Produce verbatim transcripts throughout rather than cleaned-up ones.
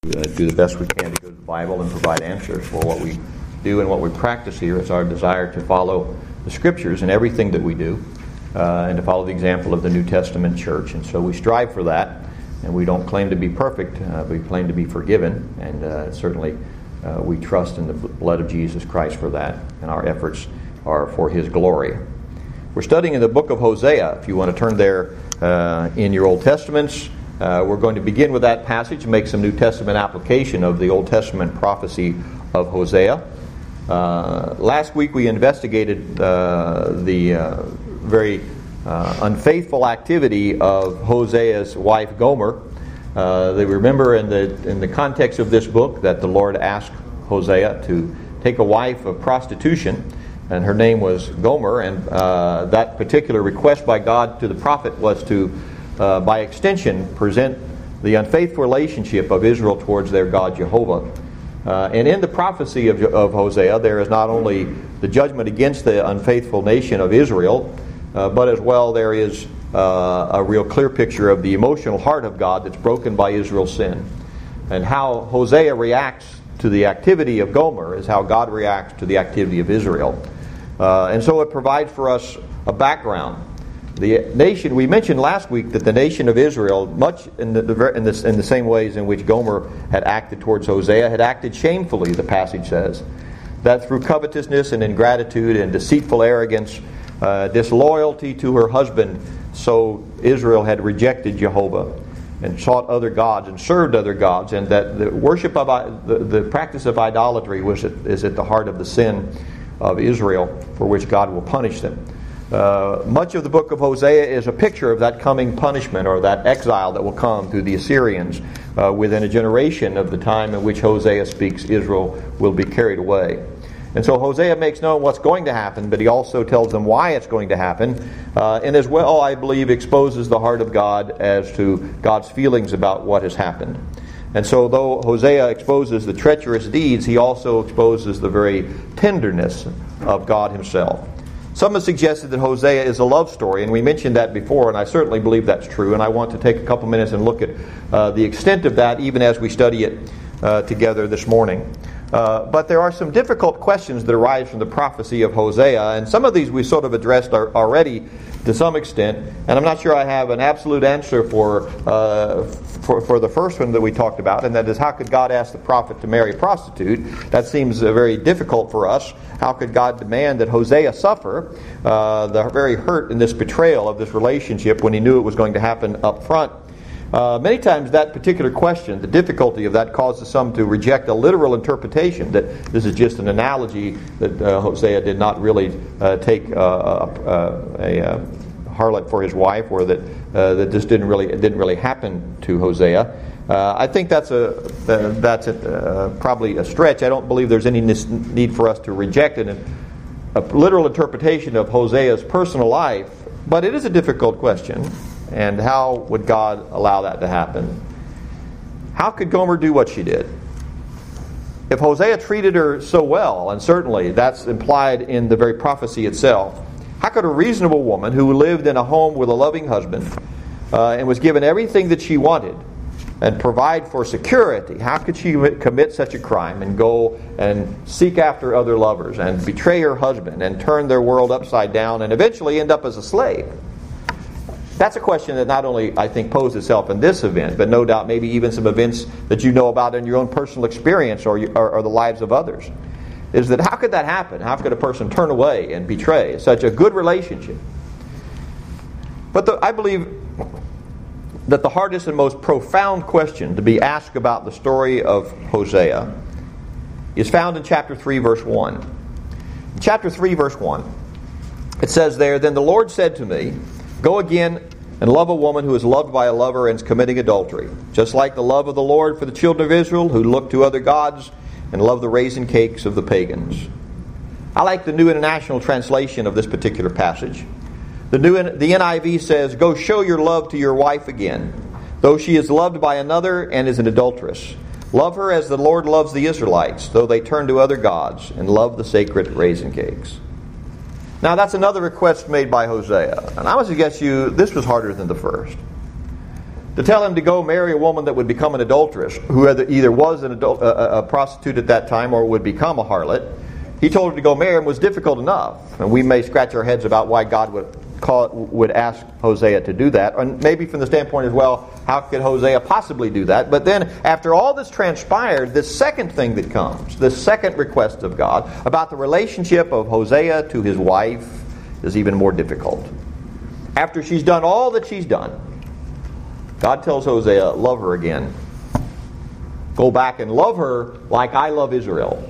uh, do the best we can to go to the Bible and provide answers for what we do and what we practice here. It's our desire to follow the Scriptures in everything that we do, uh, and to follow the example of the New Testament church. And so we strive for that, and we don't claim to be perfect. Uh, we claim to be forgiven, and uh, certainly uh, we trust in the blood of Jesus Christ for that, and our efforts are for His glory. We're studying in the book of Hosea. If you want to turn there uh, in your Old Testaments, uh, we're going to begin with that passage and make some New Testament application of the Old Testament prophecy of Hosea. Uh, last week we investigated uh, the uh, very uh, unfaithful activity of Hosea's wife Gomer. Uh, they remember in the in the context of this book that the Lord asked Hosea to take a wife of prostitution, and her name was Gomer, and uh, that particular request by God to the prophet was to, uh, by extension, present the unfaithful relationship of Israel towards their God Jehovah. Uh, and in the prophecy of, of Hosea, there is not only the judgment against the unfaithful nation of Israel, uh, but as well there is uh, a real clear picture of the emotional heart of God that's broken by Israel's sin. And how Hosea reacts to the activity of Gomer is how God reacts to the activity of Israel. Uh, and so it provides for us a background. The nation, we mentioned last week that the nation of Israel, much in the, the, in, the, in the same ways in which Gomer had acted towards Hosea, had acted shamefully, the passage says. That through covetousness and ingratitude and deceitful arrogance, uh, disloyalty to her husband, so Israel had rejected Jehovah and sought other gods and served other gods, and that the worship of the, the practice of idolatry was at, is at the heart of the sin of Israel, for which God will punish them. Uh, much of the book of Hosea is a picture of that coming punishment, or that exile that will come through the Assyrians uh, within a generation of the time in which Hosea speaks. Israel will be carried away. And so Hosea makes known what's going to happen, but he also tells them why it's going to happen, uh, and as well, I believe, exposes the heart of God as to God's feelings about what has happened. And so though Hosea exposes the treacherous deeds, he also exposes the very tenderness of God himself. Some have suggested that Hosea is a love story, and we mentioned that before, and I certainly believe that's true, and I want to take a couple minutes and look at uh, the extent of that even as we study it uh, together this morning. Uh, but there are some difficult questions that arise from the prophecy of Hosea, and some of these we sort of addressed are, already to some extent, and I'm not sure I have an absolute answer for, uh, for for the first one that we talked about, and that is, how could God ask the prophet to marry a prostitute? That seems uh, very difficult for us. How could God demand that Hosea suffer uh, the very hurt in this betrayal of this relationship when he knew it was going to happen up front? Uh, many times that particular question, the difficulty of that, causes some to reject a literal interpretation, that this is just an analogy, that uh, Hosea did not really uh, take uh, a, a, a harlot for his wife, or that uh, that this didn't really it didn't really happen to Hosea. Uh, I think that's a uh, that's a, uh, probably a stretch. I don't believe there's any need for us to reject it, a literal interpretation of Hosea's personal life, but it is a difficult question. And how would God allow that to happen? How could Gomer do what she did? If Hosea treated her so well, and certainly that's implied in the very prophecy itself, how could a reasonable woman who lived in a home with a loving husband uh, and was given everything that she wanted and provide for security, how could she commit such a crime and go and seek after other lovers and betray her husband and turn their world upside down and eventually end up as a slave? That's a question that not only, I think, posed itself in this event, but no doubt maybe even some events that you know about in your own personal experience or, or, or the lives of others. Is that how could that happen? How could a person turn away and betray such a good relationship? But the, I believe that the hardest and most profound question to be asked about the story of Hosea is found in chapter three, verse one. In chapter three, verse one, it says there, "Then the Lord said to me, go again and love a woman who is loved by a lover and is committing adultery, just like the love of the Lord for the children of Israel, who look to other gods and love the raisin cakes of the pagans." I like the New International Translation of this particular passage. The new the N I V says, "Go show your love to your wife again, though she is loved by another and is an adulteress. Love her as the Lord loves the Israelites, though they turn to other gods and love the sacred raisin cakes." Now that's another request made by Hosea. And I would suggest to you this was harder than the first. to tell him to go marry a woman that would become an adulteress, who either was an adult, a, a prostitute at that time or would become a harlot. He told her to go marry him was difficult enough. And we may scratch our heads about why God would call, would ask Hosea to do that. And maybe from the standpoint as well, how could Hosea possibly do that? But then, after all this transpired, this second thing that comes, the second request of God about the relationship of Hosea to his wife is even more difficult. After she's done all that she's done, God tells Hosea, love her again. Go back and love her like I love Israel.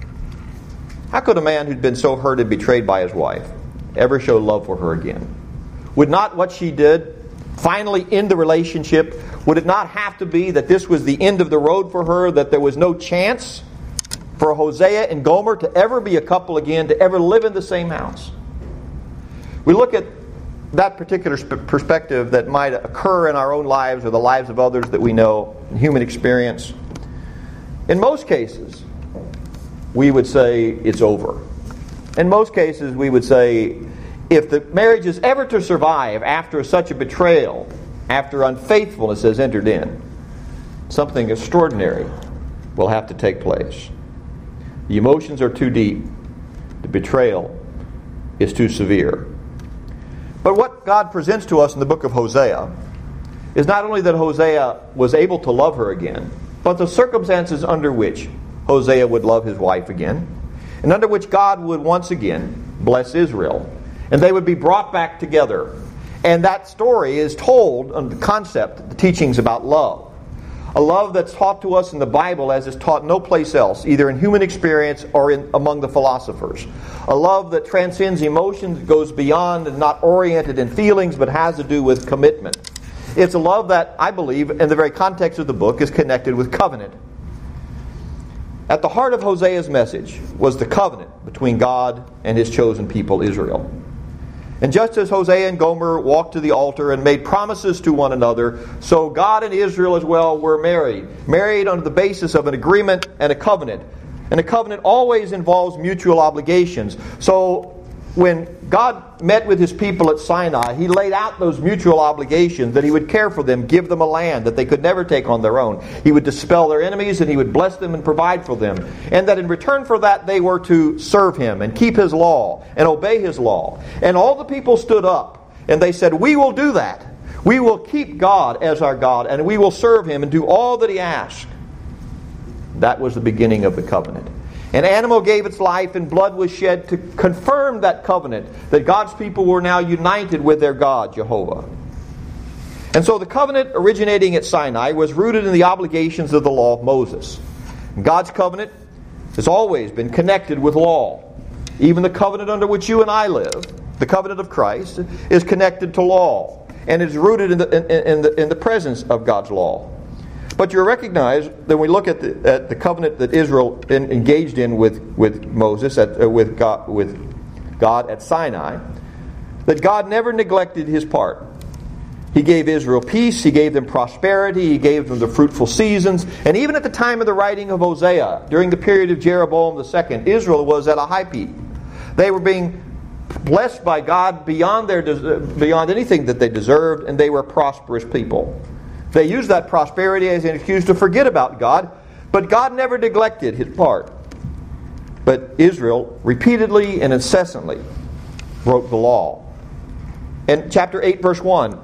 How could a man who'd been so hurt and betrayed by his wife ever show love for her again? Would not what she did finally end the relationship? Would it not have to be that this was the end of the road for her, that there was no chance for Hosea and Gomer to ever be a couple again, to ever live in the same house? We look at that particular sp- perspective that might occur in our own lives or the lives of others that we know, in human experience. In most cases, we would say it's over. In most cases, we would say if the marriage is ever to survive after such a betrayal, after unfaithfulness has entered in, something extraordinary will have to take place. The emotions are too deep. The betrayal is too severe. But what God presents to us in the book of Hosea is not only that Hosea was able to love her again, but the circumstances under which Hosea would love his wife again, and under which God would once again bless Israel. And they would be brought back together. And that story is told on the concept, the teachings about love. A love that's taught to us in the Bible as is taught no place else, either in human experience or in, among the philosophers. A love that transcends emotions, goes beyond and not oriented in feelings, but has to do with commitment. It's a love that, I believe, in the very context of the book, is connected with covenant. At the heart of Hosea's message was the covenant between God and his chosen people, Israel. And just as Hosea and Gomer walked to the altar and made promises to one another, so God and Israel as well were married. Married on the basis of an agreement and a covenant. And a covenant always involves mutual obligations. So when God met with his people at Sinai, he laid out those mutual obligations that he would care for them, give them a land that they could never take on their own. He would dispel their enemies and he would bless them and provide for them. And that in return for that they were to serve him and keep his law and obey his law. And all the people stood up and they said, we will do that. We will keep God as our God and we will serve him and do all that he asks. That was the beginning of the covenant. An animal gave its life and blood was shed to confirm that covenant, that God's people were now united with their God, Jehovah. And so the covenant originating at Sinai was rooted in the obligations of the law of Moses. God's covenant has always been connected with law. Even the covenant under which you and I live, the covenant of Christ, is connected to law and is rooted in the, in, in the, in the presence of God's law. But you recognize that when we look at the, at the covenant that Israel in, engaged in with, with Moses, at, uh, with, God, with God at Sinai, that God never neglected his part. He gave Israel peace, he gave them prosperity, he gave them the fruitful seasons. And even at the time of the writing of Hosea, during the period of Jeroboam the second, Israel was at a high peak. They were being blessed by God beyond, their, beyond anything that they deserved, and they were a prosperous people. They used that prosperity as an excuse to forget about God, but God never neglected his part. But Israel repeatedly and incessantly broke the law. In chapter eight, verse one,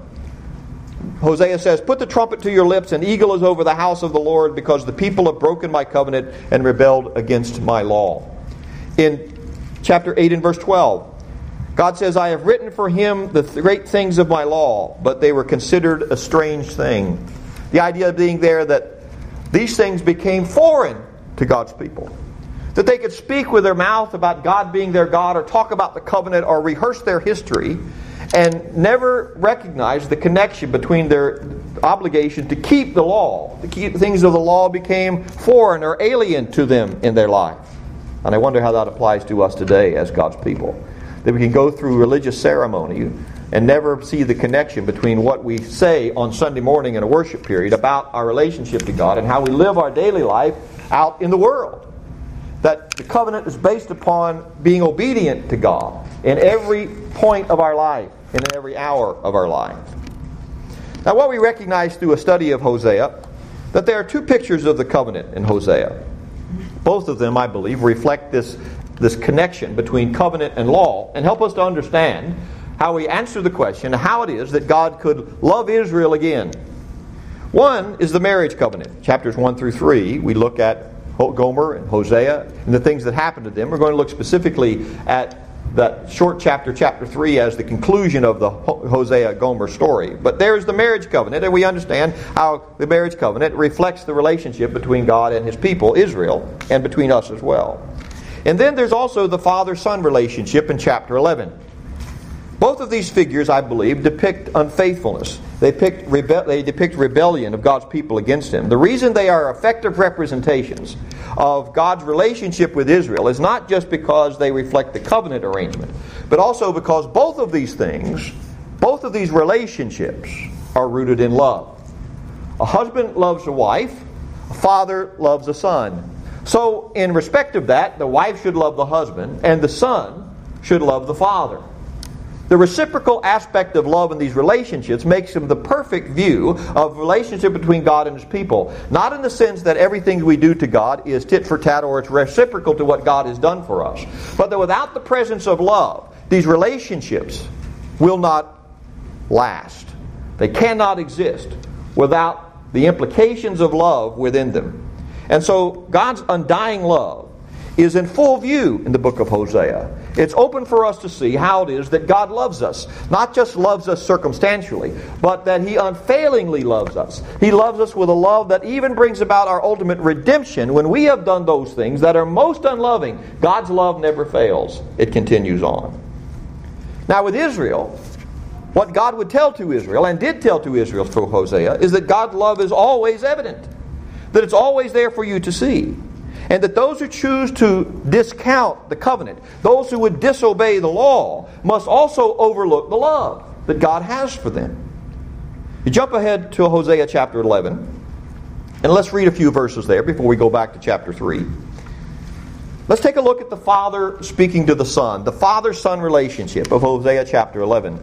Hosea says, put the trumpet to your lips, an eagle is over the house of the Lord, because the people have broken my covenant and rebelled against my law. In chapter eight and verse twelve, God says, I have written for him the great things of my law, but they were considered a strange thing. The idea being there that these things became foreign to God's people. That they could speak with their mouth about God being their God, or talk about the covenant, or rehearse their history, and never recognize the connection between their obligation to keep the law. The key things of the law became foreign or alien to them in their life. And I wonder how that applies to us today as God's people. That we can go through religious ceremony and never see the connection between what we say on Sunday morning in a worship period about our relationship to God and how we live our daily life out in the world. That the covenant is based upon being obedient to God in every point of our life and in every hour of our life. Now, what we recognize through a study of Hosea, that there are two pictures of the covenant in Hosea. Both of them, I believe, reflect this, this connection between covenant and law and help us to understand how we answer the question how it is that God could love Israel again. One is the marriage covenant. Chapters one through three, we look at Gomer and Hosea and the things that happened to them. We're going to look specifically at that short chapter, chapter three, as the conclusion of the Hosea-Gomer story. But there's the marriage covenant, and we understand how the marriage covenant reflects the relationship between God and His people, Israel, and between us as well. And then there's also the father-son relationship in chapter eleven. Both of these figures, I believe, depict unfaithfulness. They depict, rebe- they depict rebellion of God's people against Him. The reason they are effective representations of God's relationship with Israel is not just because they reflect the covenant arrangement, but also because both of these things, both of these relationships, are rooted in love. A husband loves a wife, a father loves a son. So, in respect of that, the wife should love the husband, and the son should love the father. The reciprocal aspect of love in these relationships makes them the perfect view of relationship between God and His people. Not in the sense that everything we do to God is tit for tat or it's reciprocal to what God has done for us. But that without the presence of love, these relationships will not last. They cannot exist without the implications of love within them. And so God's undying love is in full view in the book of Hosea. It's open for us to see how it is that God loves us. Not just loves us circumstantially, but that He unfailingly loves us. He loves us with a love that even brings about our ultimate redemption when we have done those things that are most unloving. God's love never fails. It continues on. Now with Israel, what God would tell to Israel, and did tell to Israel through Hosea, is that God's love is always evident. That it's always there for you to see. And that those who choose to discount the covenant, those who would disobey the law, must also overlook the love that God has for them. You jump ahead to Hosea chapter eleven, and let's read a few verses there before we go back to chapter three. Let's take a look at the father speaking to the son, the father-son relationship of Hosea chapter eleven.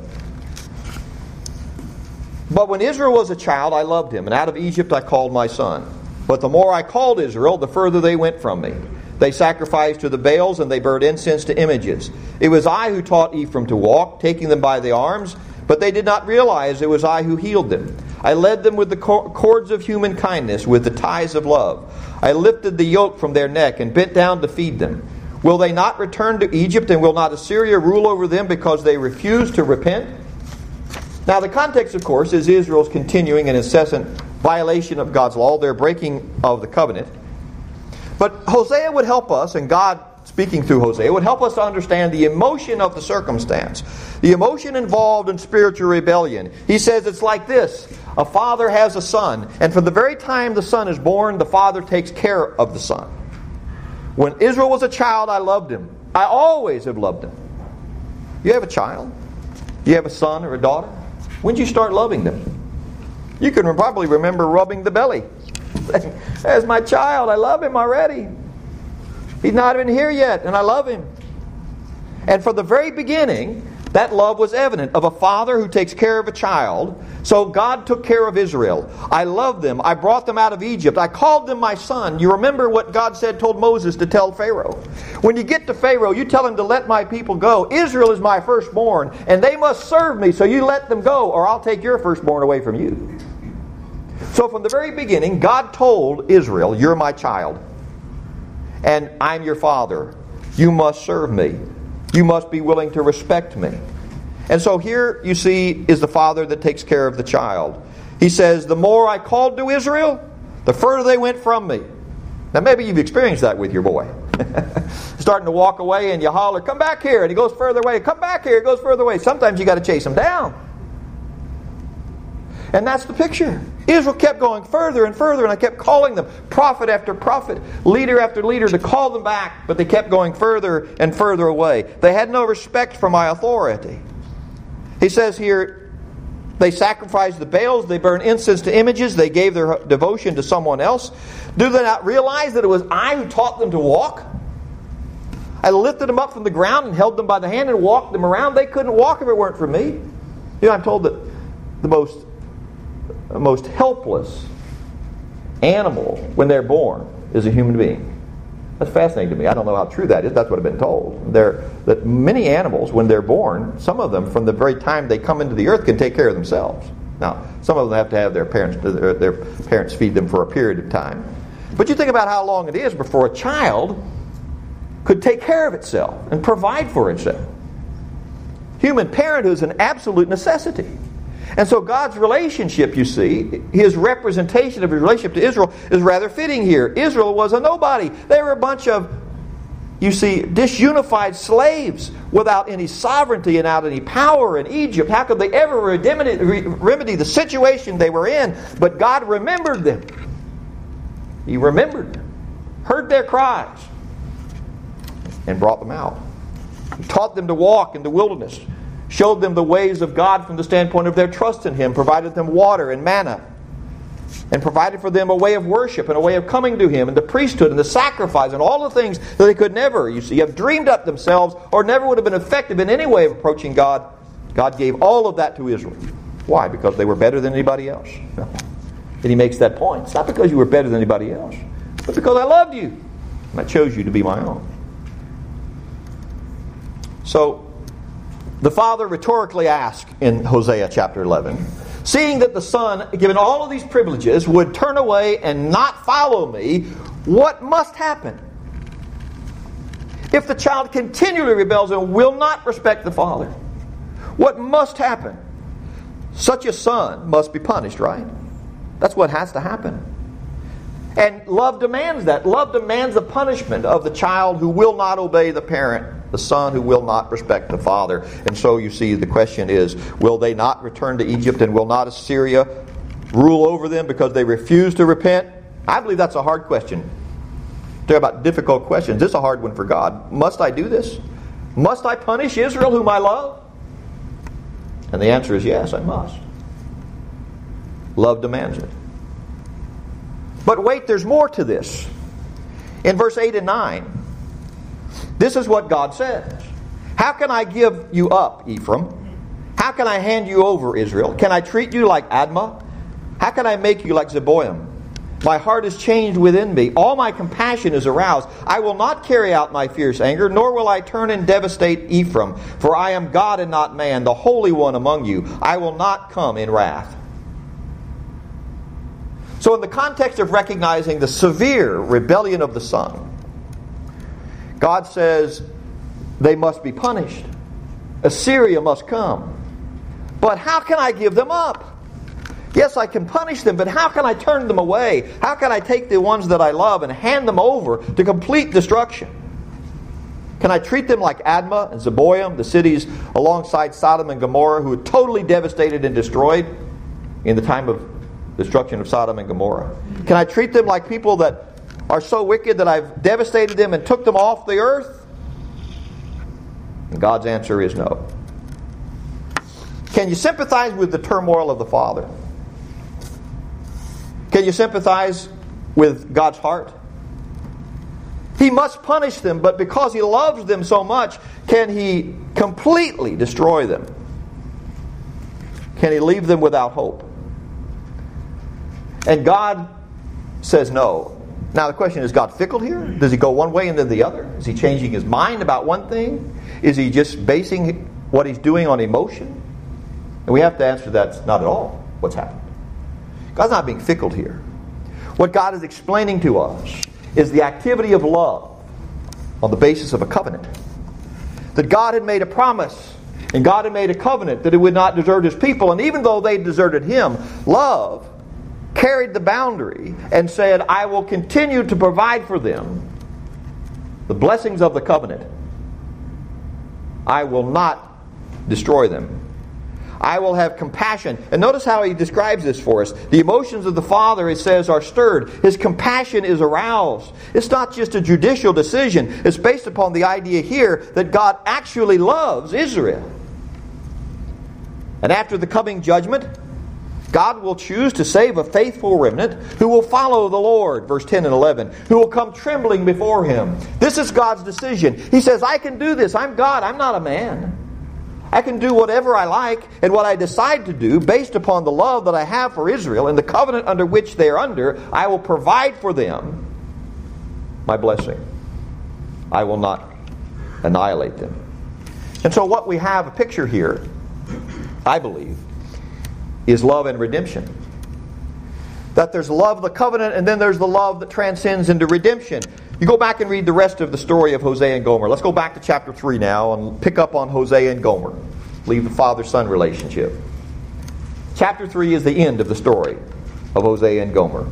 But when Israel was a child, I loved him, and out of Egypt I called my son. But the more I called Israel, the further they went from me. They sacrificed to the Baals, and they burned incense to images. It was I who taught Ephraim to walk, taking them by the arms, but they did not realize it was I who healed them. I led them with the cords of human kindness, with the ties of love. I lifted the yoke from their neck and bent down to feed them. Will they not return to Egypt, and will not Assyria rule over them because they refuse to repent? Now the context, of course, is Israel's continuing and incessant violation of God's law, their breaking of the covenant. But Hosea would help us, and God speaking through Hosea would help us to understand the emotion of the circumstance, the emotion involved in spiritual rebellion. He says it's like this: a father has a son, and from the very time the son is born, the father takes care of the son. When Israel was a child, I loved him. I always have loved him. You have a child? You have a son or a daughter? When did you start loving them? You can probably remember rubbing the belly. There's my child. I love him already. He's not even here yet, and I love him. And from the very beginning, that love was evident of a father who takes care of a child. So God took care of Israel. I loved them. I brought them out of Egypt. I called them my son. You remember what God said, told Moses to tell Pharaoh. When you get to Pharaoh, you tell him to let my people go. Israel is my firstborn, and they must serve me, so you let them go, or I'll take your firstborn away from you. So from the very beginning, God told Israel, you're my child, and I'm your father. You must serve me. You must be willing to respect me. And so here you see is the father that takes care of the child. He says, the more I called to Israel, the further they went from me. Now maybe you've experienced that with your boy. Starting to walk away and you holler, come back here. And he goes further away. Come back here. He goes further away. Sometimes you got to chase him down. And that's the picture. Israel kept going further and further, and I kept calling them, prophet after prophet, leader after leader, to call them back, but they kept going further and further away. They had no respect for my authority. He says here, they sacrificed the Baals, they burned incense to images, they gave their devotion to someone else. Do they not realize that it was I who taught them to walk? I lifted them up from the ground and held them by the hand and walked them around. They couldn't walk if it weren't for me. You know, I'm told that the most most helpless animal when they're born is a human being. That's fascinating to me. I don't know how true that is. That's what I've been told. There, that many animals, when they're born, some of them, from the very time they come into the earth, can take care of themselves. Now, some of them have to have their parents, their, their parents feed them for a period of time. But you think about how long it is before a child could take care of itself and provide for itself. Human parenthood is an absolute necessity. And so God's relationship, you see, His representation of His relationship to Israel is rather fitting here. Israel was a nobody. They were a bunch of, you see, disunified slaves without any sovereignty and without any power in Egypt. How could they ever remedy the situation they were in? But God remembered them. He remembered them, heard their cries, and brought them out. He taught them to walk in the wilderness, showed them the ways of God from the standpoint of their trust in Him, provided them water and manna, and provided for them a way of worship and a way of coming to Him, and the priesthood and the sacrifice and all the things that they could never, you see, have dreamed up themselves or never would have been effective in any way of approaching God. God gave all of that to Israel. Why? Because they were better than anybody else. No. And He makes that point. It's not because you were better than anybody else, but because I loved you and I chose you to be my own. So, the father rhetorically asked in Hosea chapter eleven, seeing that the son, given all of these privileges, would turn away and not follow me, what must happen? If the child continually rebels and will not respect the father, what must happen? Such a son must be punished, right? That's what has to happen. And love demands that. Love demands the punishment of the child who will not obey the parent, the son who will not respect the father. And so you see the question is, will they not return to Egypt, and will not Assyria rule over them because they refuse to repent? I believe that's a hard question. Talk about difficult questions. This is a hard one for God. Must I do this? Must I punish Israel whom I love? And the answer is yes, I must. Love demands it. But wait, there's more to this. In verse eight and nine, this is what God says. How can I give you up, Ephraim? How can I hand you over, Israel? Can I treat you like Admah? How can I make you like Zeboim? My heart is changed within me. All my compassion is aroused. I will not carry out my fierce anger, nor will I turn and devastate Ephraim. For I am God and not man, the Holy One among you. I will not come in wrath. So in the context of recognizing the severe rebellion of the son, God says they must be punished. Assyria must come. But how can I give them up? Yes, I can punish them, but how can I turn them away? How can I take the ones that I love and hand them over to complete destruction? Can I treat them like Admah and Zeboim, the cities alongside Sodom and Gomorrah, who were totally devastated and destroyed in the time of destruction of Sodom and Gomorrah? Can I treat them like people that are so wicked that I've devastated them and took them off the earth? And God's answer is no. Can you sympathize with the turmoil of the father? Can you sympathize with God's heart? He must punish them, but because He loves them so much, can He completely destroy them? Can He leave them without hope? And God says no. Now the question, is God fickle here? Does He go one way and then the other? Is He changing His mind about one thing? Is He just basing what He's doing on emotion? And we have to answer that's not at all what's happened. God's not being fickle here. What God is explaining to us is the activity of love on the basis of a covenant. That God had made a promise, and God had made a covenant that He would not desert His people. And even though they deserted Him, love carried the boundary and said, I will continue to provide for them the blessings of the covenant. I will not destroy them. I will have compassion. And notice how He describes this for us. The emotions of the father, it says, are stirred. His compassion is aroused. It's not just a judicial decision. It's based upon the idea here that God actually loves Israel. And after the coming judgment, God will choose to save a faithful remnant who will follow the Lord, verse ten and eleven, who will come trembling before Him. This is God's decision. He says, I can do this. I'm God. I'm not a man. I can do whatever I like and what I decide to do based upon the love that I have for Israel and the covenant under which they are under. I will provide for them my blessing. I will not annihilate them. And so what we have a picture here, I believe, is love and redemption. That there's love of the covenant, and then there's the love that transcends into redemption. You go back and read the rest of the story of Hosea and Gomer. Let's go back to chapter three now and pick up on Hosea and Gomer. Leave the father-son relationship. Chapter three is the end of the story of Hosea and Gomer.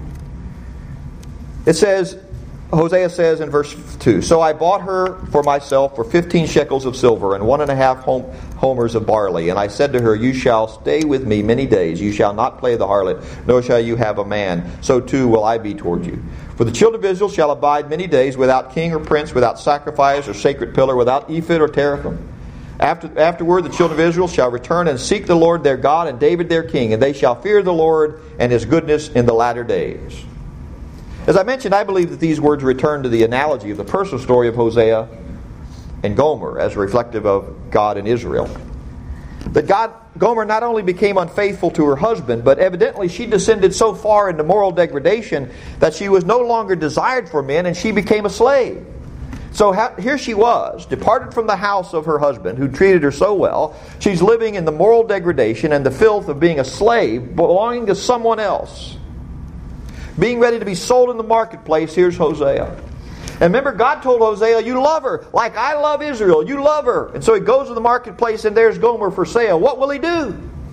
It says, Hosea says in verse two, "So I bought her for myself for fifteen shekels of silver and one and a half hom- homers of barley. And I said to her, You shall stay with me many days. You shall not play the harlot, nor shall you have a man. So too will I be toward you. For the children of Israel shall abide many days without king or prince, without sacrifice or sacred pillar, without ephod or teraphim. After, afterward the children of Israel shall return and seek the Lord their God and David their king, and they shall fear the Lord and His goodness in the latter days." As I mentioned, I believe that these words return to the analogy of the personal story of Hosea and Gomer as reflective of God and Israel. That God, Gomer not only became unfaithful to her husband, but evidently she descended so far into moral degradation that she was no longer desired for men and she became a slave. So here she was, departed from the house of her husband, who treated her so well. She's living in the moral degradation and the filth of being a slave belonging to someone else. Being ready to be sold in the marketplace, here's Hosea. And remember, God told Hosea, you love her like I love Israel. You love her. And so he goes to the marketplace and there's Gomer for sale. What will he do?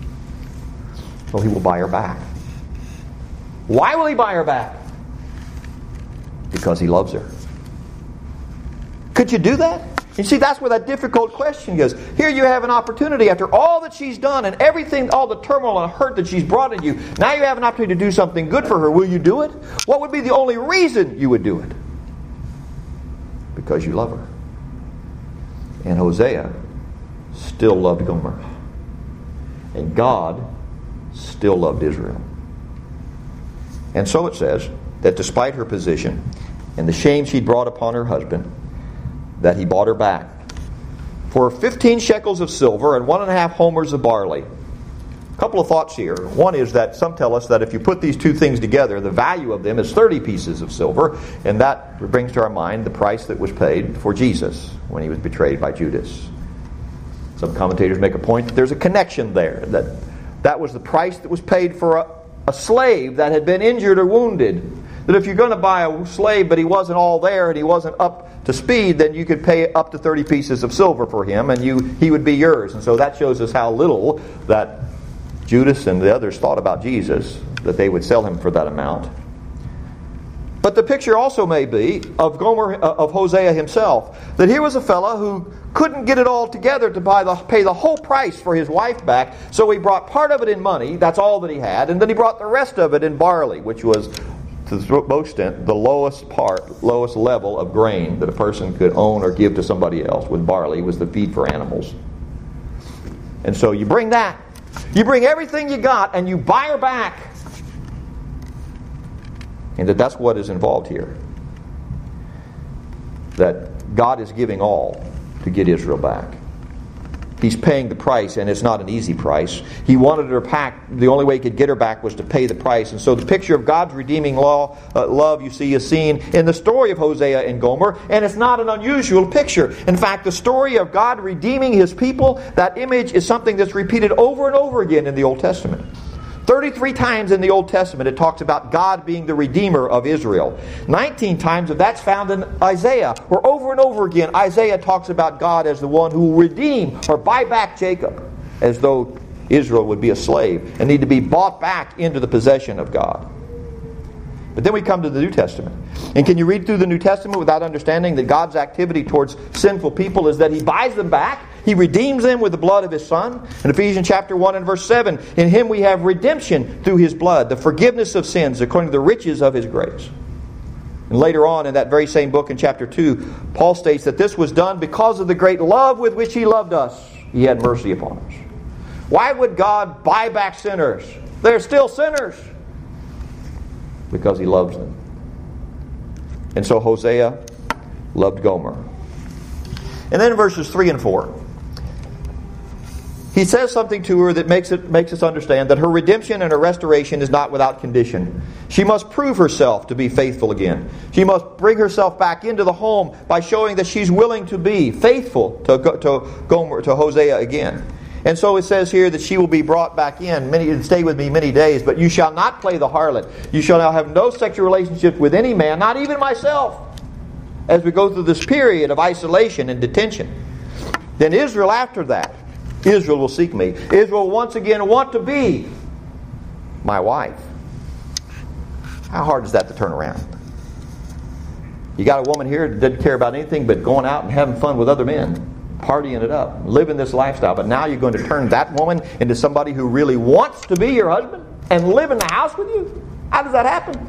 Well, he will buy her back. Why will he buy her back? Because he loves her. Could you do that? You see, that's where that difficult question goes. Here you have an opportunity after all that she's done and everything, all the turmoil and hurt that she's brought in you. Now you have an opportunity to do something good for her. Will you do it? What would be the only reason you would do it? Because you love her. And Hosea still loved Gomer. And God still loved Israel. And so it says that despite her position and the shame she'd brought upon her husband, that he bought her back for fifteen shekels of silver and one and a half homers of barley. A couple of thoughts here. One is that some tell us that if you put these two things together, the value of them is thirty pieces of silver, and that brings to our mind the price that was paid for Jesus when he was betrayed by Judas. Some commentators make a point that there's a connection there, that that was the price that was paid for a, a slave that had been injured or wounded. That if you're going to buy a slave but he wasn't all there and he wasn't up to speed, then you could pay up to thirty pieces of silver for him and you he would be yours. And so that shows us how little that Judas and the others thought about Jesus, that they would sell him for that amount. But the picture also may be of Gomer, of Hosea himself, that here was a fellow who couldn't get it all together to buy the, pay the whole price for his wife back, so he brought part of it in money, that's all that he had, and then he brought the rest of it in barley, which was to the most extent the lowest part, lowest level of grain that a person could own or give to somebody else. With barley was the feed for animals. And so you bring that, you bring everything you got, and you buy her back. And that that's what is involved here. That God is giving all to get Israel back. He's paying the price, and it's not an easy price. He wanted her back. The only way he could get her back was to pay the price. And so the picture of God's redeeming law, uh, love, you see, is seen in the story of Hosea and Gomer, and it's not an unusual picture. In fact, the story of God redeeming His people, that image is something that's repeated over and over again in the Old Testament. thirty-three times in the Old Testament it talks about God being the Redeemer of Israel. nineteen times of that's found in Isaiah, where over and over again Isaiah talks about God as the one who will redeem or buy back Jacob, as though Israel would be a slave and need to be bought back into the possession of God. But then we come to the New Testament. And can you read through the New Testament without understanding that God's activity towards sinful people is that He buys them back? He redeems them with the blood of His Son. In Ephesians chapter one and verse seven, in Him we have redemption through His blood, the forgiveness of sins according to the riches of His grace. And later on in that very same book in chapter two, Paul states that this was done because of the great love with which He loved us. He had mercy upon us. Why would God buy back sinners? They're still sinners. Because He loves them. And so Hosea loved Gomer. And then in verses three and four, he says something to her that makes it makes us understand that her redemption and her restoration is not without condition. She must prove herself to be faithful again. She must bring herself back into the home by showing that she's willing to be faithful to to Gomer, to Hosea again. And so it says here that she will be brought back in, many, and stay with me many days, but you shall not play the harlot. You shall now have no sexual relationship with any man, not even myself, as we go through this period of isolation and detention. Then Israel after that, Israel will seek me. Israel will once again want to be my wife. How hard is that to turn around? You got a woman here that doesn't care about anything but going out and having fun with other men, partying it up, living this lifestyle. But now you're going to turn that woman into somebody who really wants to be your husband and live in the house with you? How does that happen?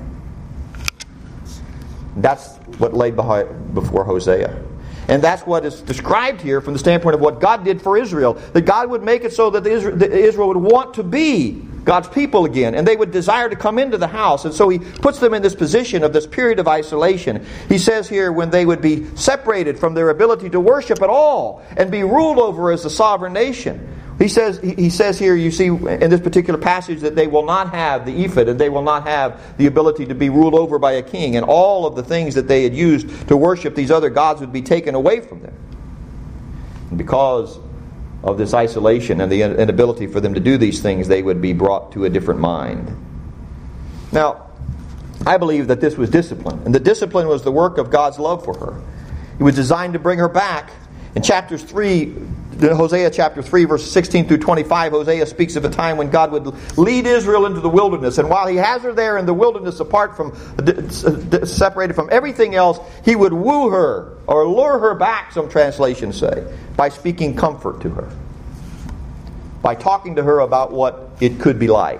That's what laid before Hosea. And that's what is described here from the standpoint of what God did for Israel. That God would make it so that Israel would want to be God's people again. And they would desire to come into the house. And so He puts them in this position of this period of isolation. He says here when they would be separated from their ability to worship at all and be ruled over as a sovereign nation. He says he says here, you see in this particular passage, that they will not have the ephod and they will not have the ability to be ruled over by a king. And all of the things that they had used to worship these other gods would be taken away from them. And because of this isolation and the inability for them to do these things, they would be brought to a different mind. Now, I believe that this was discipline. And the discipline was the work of God's love for her. It was designed to bring her back. In chapters three, Hosea chapter three, verses sixteen through twenty-five, Hosea speaks of a time when God would lead Israel into the wilderness. And while He has her there in the wilderness, apart from, separated from everything else, He would woo her, or lure her back, some translations say, by speaking comfort to her. By talking to her about what it could be like.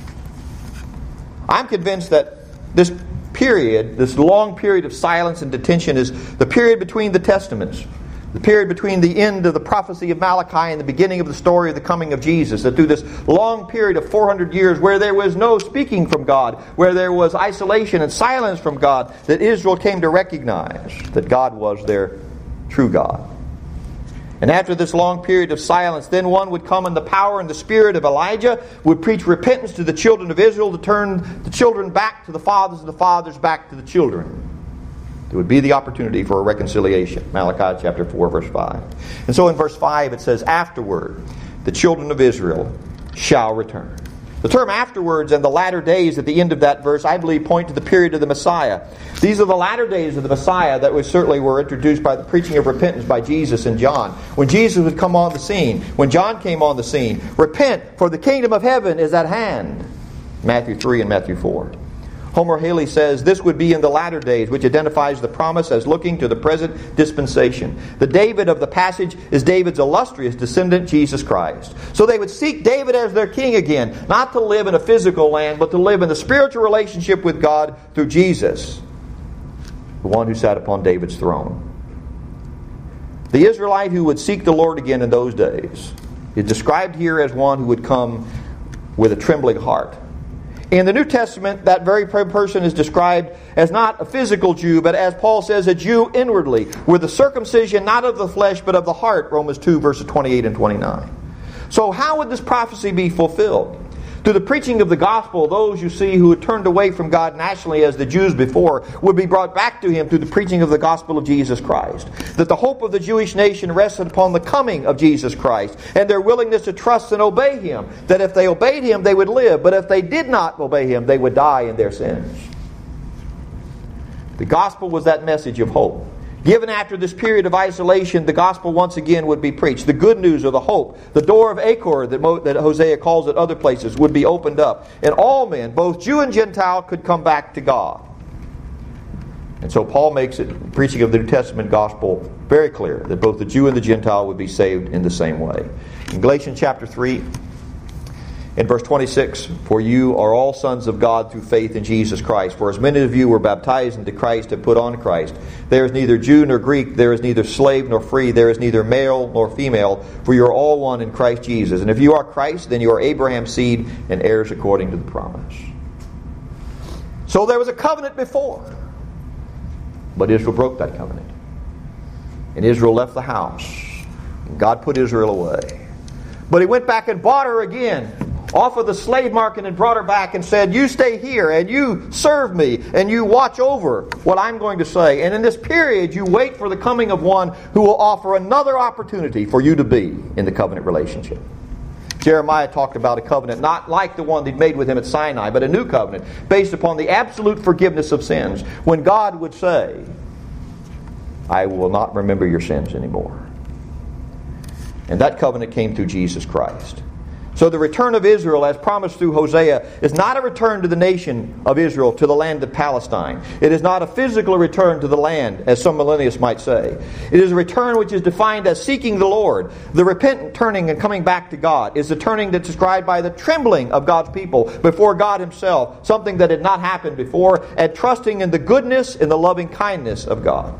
I'm convinced that this period, this long period of silence and detention, is the period between the Testaments. The period between the end of the prophecy of Malachi and the beginning of the story of the coming of Jesus. That through this long period of four hundred years where there was no speaking from God, where there was isolation and silence from God, that Israel came to recognize that God was their true God. And after this long period of silence, then one would come in the power and the spirit of Elijah, would preach repentance to the children of Israel, to turn the children back to the fathers and the fathers back to the children. It would be the opportunity for a reconciliation. Malachi chapter four, verse five. And so in verse five it says, afterward, the children of Israel shall return. The term afterwards and the latter days at the end of that verse, I believe, point to the period of the Messiah. These are the latter days of the Messiah that was certainly were introduced by the preaching of repentance by Jesus and John. When Jesus would come on the scene, when John came on the scene, repent, for the kingdom of heaven is at hand. Matthew three and Matthew four. Homer Haley says this would be in the latter days, which identifies the promise as looking to the present dispensation. The David of the passage is David's illustrious descendant, Jesus Christ. So they would seek David as their king again, not to live in a physical land, but to live in the spiritual relationship with God through Jesus, the one who sat upon David's throne. The Israelite who would seek the Lord again in those days is described here as one who would come with a trembling heart. In the New Testament, that very person is described as not a physical Jew, but as Paul says, a Jew inwardly, with a circumcision not of the flesh, but of the heart, Romans two, verses twenty-eight and twenty-nine. So how would this prophecy be fulfilled? Through the preaching of the gospel, those you see who had turned away from God nationally as the Jews before would be brought back to Him through the preaching of the gospel of Jesus Christ. That the hope of the Jewish nation rested upon the coming of Jesus Christ and their willingness to trust and obey Him. That if they obeyed Him, they would live. But if they did not obey Him, they would die in their sins. The gospel was that message of hope. Given after this period of isolation, the gospel once again would be preached. The good news or the hope, the door of Achor that, Mo, that Hosea calls it other places, would be opened up. And all men, both Jew and Gentile, could come back to God. And so Paul makes it, preaching of the New Testament gospel, very clear that both the Jew and the Gentile would be saved in the same way. In Galatians chapter three, in verse twenty-six, for you are all sons of God through faith in Jesus Christ. For as many of you were baptized into Christ and put on Christ. There is neither Jew nor Greek, there is neither slave nor free, there is neither male nor female, for you are all one in Christ Jesus. And if you are Christ, then you are Abraham's seed and heirs according to the promise. So there was a covenant before, but Israel broke that covenant. And Israel left the house. And God put Israel away. But he went back and bought her again off of the slave market and brought her back and said, you stay here and you serve me and you watch over what I'm going to say. And in this period, you wait for the coming of one who will offer another opportunity for you to be in the covenant relationship. Jeremiah talked about a covenant not like the one they'd made with him at Sinai, but a new covenant based upon the absolute forgiveness of sins. When God would say, I will not remember your sins anymore. And that covenant came through Jesus Christ. So the return of Israel, as promised through Hosea, is not a return to the nation of Israel, to the land of Palestine. It is not a physical return to the land, as some millennialists might say. It is a return which is defined as seeking the Lord. The repentant turning and coming back to God is the turning that's described by the trembling of God's people before God Himself, something that had not happened before, and trusting in the goodness and the loving kindness of God.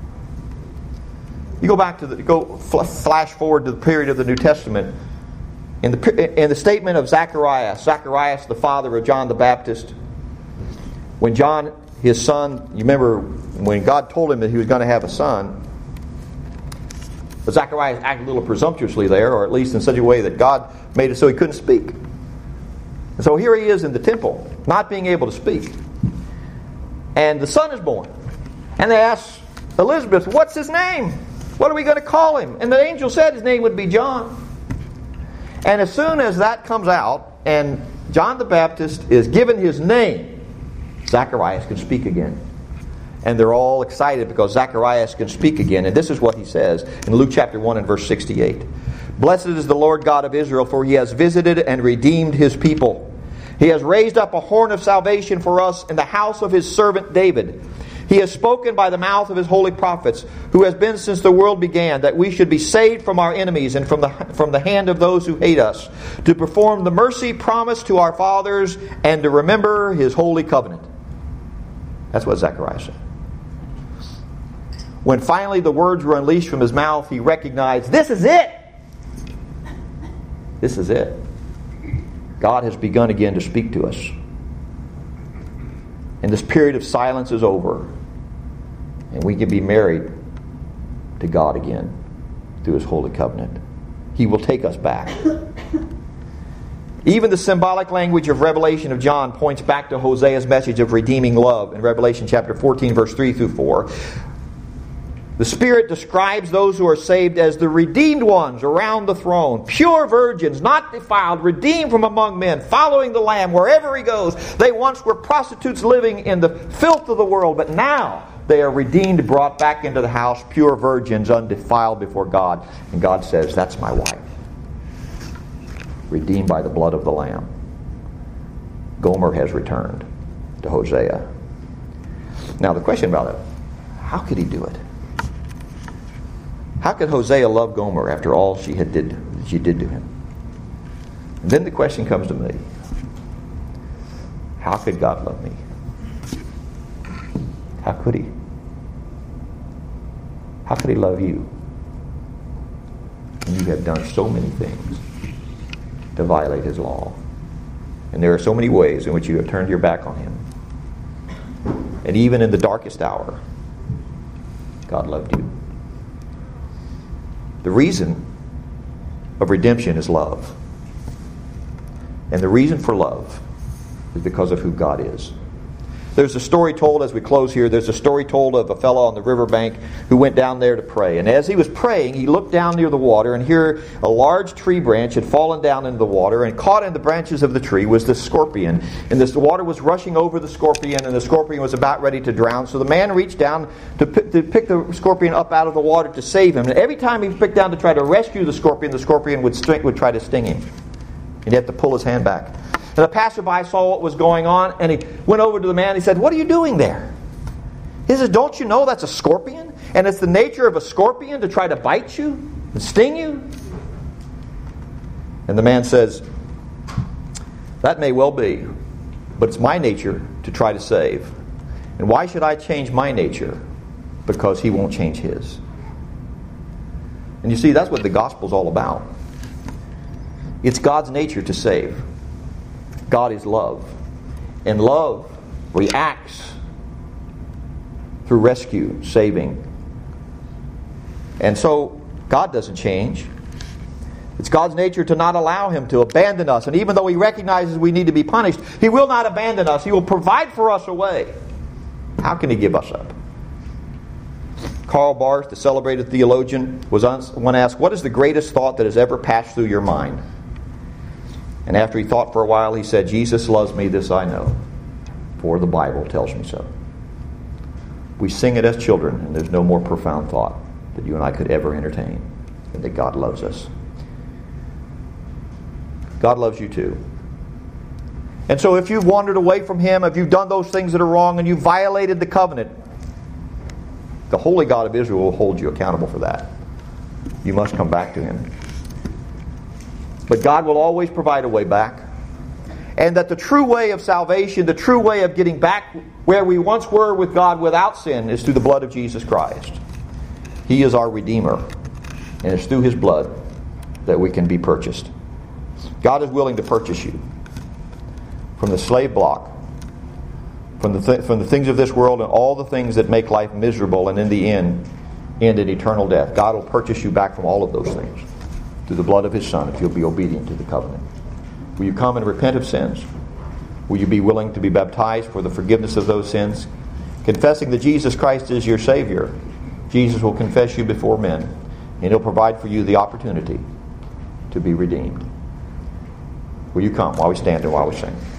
You go back to the, go flash forward to the period of the New Testament. In the, in the statement of Zacharias, Zacharias, the father of John the Baptist, when John, his son, you remember when God told him that he was going to have a son, but Zacharias acted a little presumptuously there, or at least in such a way that God made it so he couldn't speak. And so here he is in the temple, not being able to speak. And the son is born. And they ask Elizabeth, what's his name? What are we going to call him? And the angel said his name would be John. And as soon as that comes out, and John the Baptist is given his name, Zacharias can speak again. And they're all excited because Zacharias can speak again. And this is what he says in Luke chapter one and verse sixty-eight. Blessed is the Lord God of Israel, for He has visited and redeemed His people. He has raised up a horn of salvation for us in the house of His servant David. He has spoken by the mouth of His holy prophets, who has been since the world began, that we should be saved from our enemies and from the from the hand of those who hate us, to perform the mercy promised to our fathers, and to remember His holy covenant. That's what Zechariah said. When finally the words were unleashed from his mouth, he recognized, this is it! This is it. God has begun again to speak to us. And this period of silence is over. And we can be married to God again through His holy covenant. He will take us back. Even the symbolic language of Revelation of John points back to Hosea's message of redeeming love in Revelation chapter fourteen, verse three through four. The Spirit describes those who are saved as the redeemed ones around the throne, pure virgins, not defiled, redeemed from among men, following the Lamb wherever He goes. They once were prostitutes living in the filth of the world, but now they are redeemed, brought back into the house, pure virgins, undefiled before God. And God says, that's my wife. Redeemed by the blood of the Lamb. Gomer has returned to Hosea. Now the question about it, how could he do it? How could Hosea love Gomer after all she had did she did to him? And then the question comes to me. How could God love me? How could He? How could He love you? And you have done so many things to violate His law. And there are so many ways in which you have turned your back on Him. And even in the darkest hour, God loved you. The reason of redemption is love. And the reason for love is because of who God is. There's a story told as we close here. There's a story told of a fellow on the riverbank who went down there to pray. And as he was praying, he looked down near the water, and here a large tree branch had fallen down into the water, and caught in the branches of the tree was this scorpion. And this the water was rushing over the scorpion, and the scorpion was about ready to drown. So the man reached down to pick, to pick the scorpion up out of the water to save him. And every time he picked down to try to rescue the scorpion, the scorpion would sting, would try to sting him. And he had to pull his hand back. And the passerby saw what was going on, and he went over to the man and he said, what are you doing there? He says, don't you know that's a scorpion? And it's the nature of a scorpion to try to bite you and sting you? And the man says, that may well be, but it's my nature to try to save. And why should I change my nature? Because He won't change His. And you see, that's what the gospel's all about. It's God's nature to save. God is love. And love reacts through rescue, saving. And so God doesn't change. It's God's nature to not allow him to abandon us. And even though he recognizes we need to be punished, he will not abandon us. He will provide for us a way. How can he give us up? Karl Barth, the celebrated theologian, was one asked, what is the greatest thought that has ever passed through your mind? And after he thought for a while, he said, Jesus loves me, this I know, for the Bible tells me so. We sing it as children, and there's no more profound thought that you and I could ever entertain than that God loves us. God loves you too. And so if you've wandered away from him, if you've done those things that are wrong, and you've violated the covenant, the holy God of Israel will hold you accountable for that. You must come back to him. But God will always provide a way back. And that the true way of salvation, the true way of getting back where we once were with God without sin, is through the blood of Jesus Christ. He is our Redeemer. And it's through his blood that we can be purchased. God is willing to purchase you from the slave block, from the th- from the things of this world and all the things that make life miserable, and in the end, end in eternal death. God will purchase you back from all of those things through the blood of his Son if you'll be obedient to the covenant. Will you come and repent of sins? Will you be willing to be baptized for the forgiveness of those sins? Confessing that Jesus Christ is your Savior, Jesus will confess you before men, and he'll provide for you the opportunity to be redeemed. Will you come while we stand and while we sing?